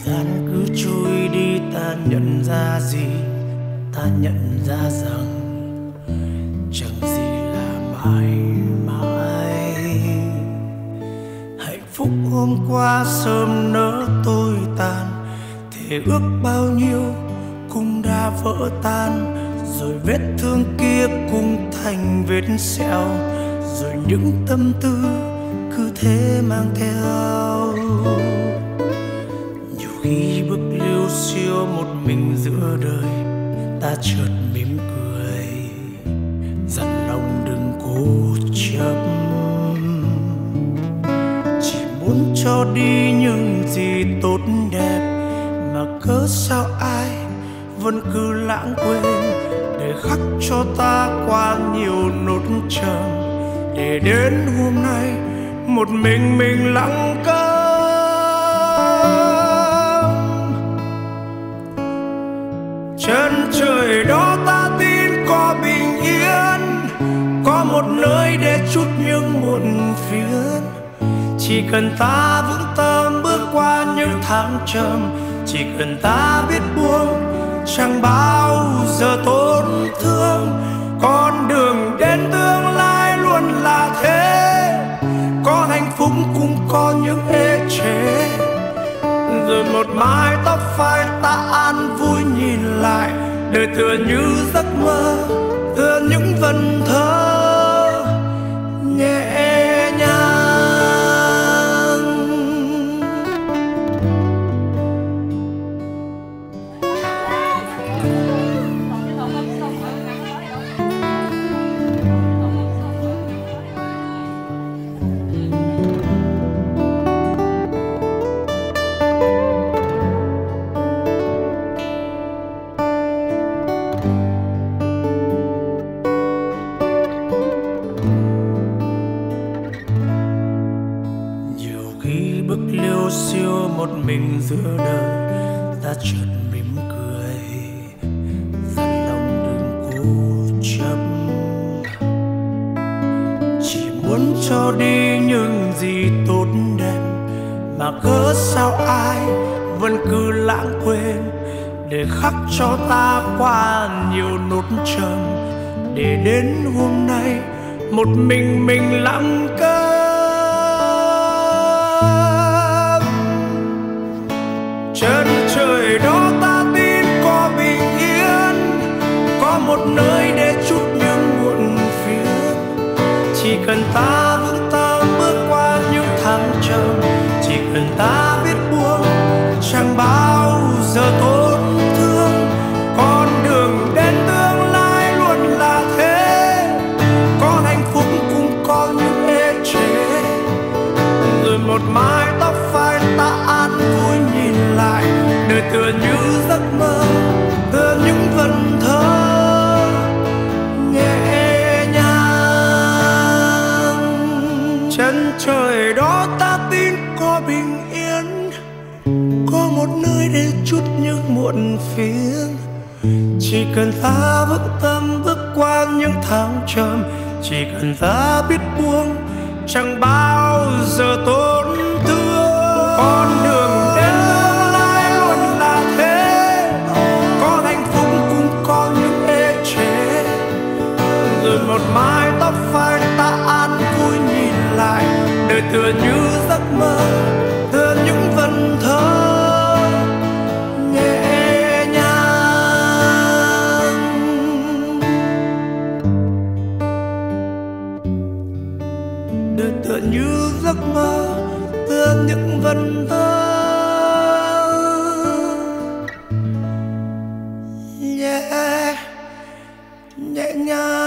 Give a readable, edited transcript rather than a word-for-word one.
gian cứ trôi đi, ta nhận ra gì? Ta nhận ra rằng chẳng gì là mãi mãi. Hạnh phúc hôm qua sớm nỡ tôi tàn, thề ước bao nhiêu cũng đã vỡ tan. Rồi vết thương kia cũng thành vết sẹo, rồi những tâm tư cứ thế mang theo. Nhiều khi bước liêu xiêu một mình giữa đời, ta chợt mỉm cười dặn lòng đừng cố chấp. Chỉ muốn cho đi những gì tốt đẹp, mà cớ sao ai vẫn cứ lãng quên, để khắc cho ta qua nhiều nốt trầm, để đến hôm nay một mình lặng câm. Chân trời đó ta tin có bình yên, có một nơi để chút những muộn phiền. Chỉ cần ta vững tâm bước qua những tháng trầm, chỉ cần ta biết buông chẳng bao giờ tổn thương. Con đường đến tương lai luôn là thế, có hạnh phúc cũng có những ê chề. Rồi một mái tóc phai ta an vui nhìn lại, đời tựa như giấc mơ, tựa những vần thơ nhẹ nhàng. Liêu xiêu một mình giữa đời, ta chợt mỉm cười dặn lòng đừng cố chấp. Chỉ muốn cho đi những gì tốt đẹp, mà cớ sao ai vẫn cứ lãng quên, để khắc cho ta qua nhiều nốt trầm, để đến hôm nay một mình lặng câm. Chân trời đó ta tin có bình yên, có một nơi để chút những muộn phiền. Chỉ cần ta vững tâm bước qua những tháng trầm, chỉ cần ta biết buông chẳng bao giờ tổn thương. Con đường đến tương lai luôn là thế, có hạnh phúc cũng có những ê chề. Rồi một mái tóc phai ta an vui nhìn lại, đời tựa như giấc mơ, tựa những vần thơ nhẹ nhàng. Chân trời đó ta tin có bình yên, có một nơi để chút những muộn phiền. Chỉ cần ta vững tâm bước qua những tháng trầm, chỉ cần ta biết buông chẳng bao giờ tổn thương. Con đường đến tương lai luôn là thế, có hạnh phúc cũng có những ê chề. Rồi một mái tóc phai ta an vui nhìn lại, đời tựa như giấc mơ, tựa những vần thơ nhẹ nhàng. Đời tựa như giấc mơ, tựa những vần thơ nhẹ nhàng.